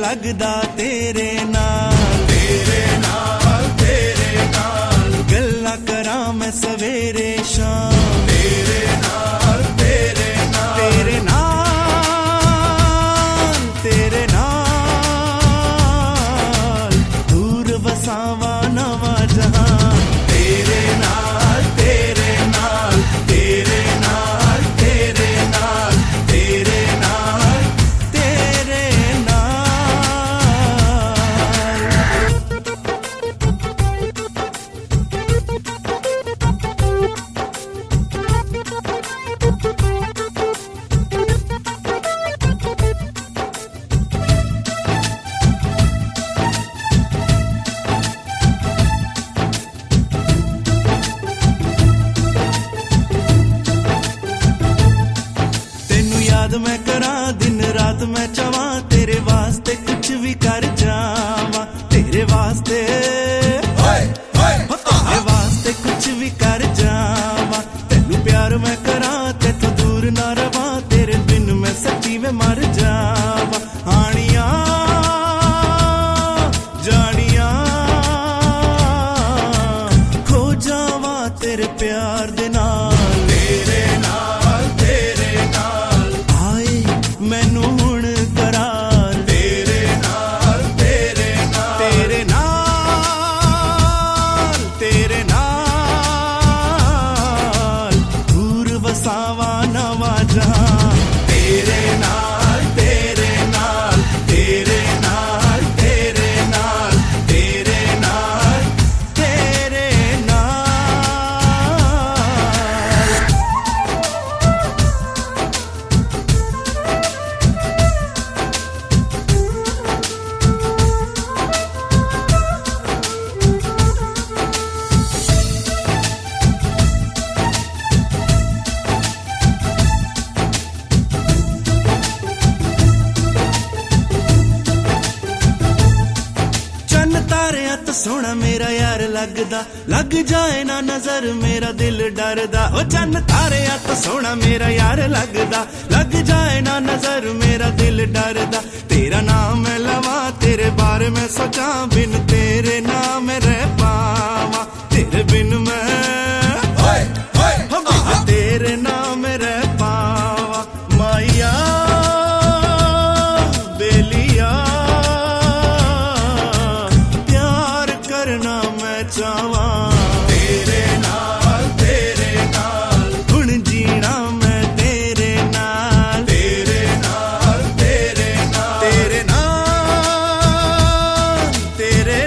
लगदा तेरे नाल, तेरे नाल, तेरे नाल गल्ला करा मैं सवेरे शाम, तेरे नाल, तेरे नाल, तेरे नाल, तेरे नाल दूर वसावा नवा जहान, तेरे नाल, तेरे नाल, तेरे नाल, तेरे नाल, तेरे नाल, तेरे मैं करा दिन रात मैं चावा तेरे वास्ते कुछ भी कर जावा, तेरे वास्ते तेरे वास्ते कुछ भी कर जावा, तेनू प्यार मैं करा तेथों दूर ना रवा, तेरे बिन मैं सच्ची में मर जावा, आनिया जानिया खो जावा तेरे प्यार दे नाल, तेरे नाल, तेरे नाल मैनू हुण करार, तेरे नाल, तेरे नाल, तेरे नाल, तेरे नाल दूर वसावा नवा जहां, तेरे नाल, तेरे नाल, तेरे नाल, तेरे नाल, तेरे नाल, तेरे नाल। तारे तो सोना मेरा यार लगदा, लग जाए ना नजर मेरा दिल डरदा, ओ चन्न तारे तो सोना मेरा यार लगदा, लग जाए ना नजर मेरा दिल डरदा, तेरा नाम मैं लवा तेरे बारे में सोचा, बिन तेरे नाम रह पावा, तेरे बिन मैं तेरे नाम रह पावा, माइया बेलिया चावा, तेरे नाल, तेरे नाल हुण जीना मैं तेरे नाल, तेरे नाल, तेरे नाल, तेरे नाल, तेरे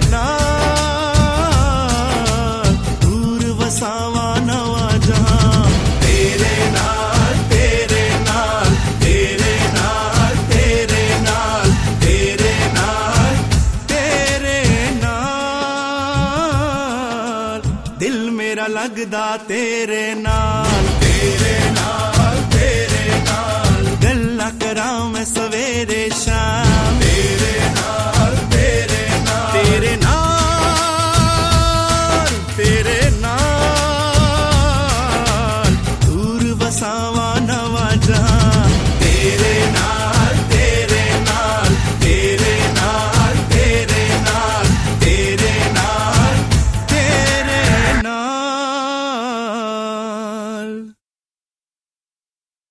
नाल दूर वसावा नवा जहां, तेरे नाल, तेरे नाल, तेरे नाल, तेरे नाल, तेरे नाल, तेरे नाल दिल मेरा लगदा तेरे नाल, तेरे नाल, तेरे नाल गल्ला करा मैं सवेरे शाम।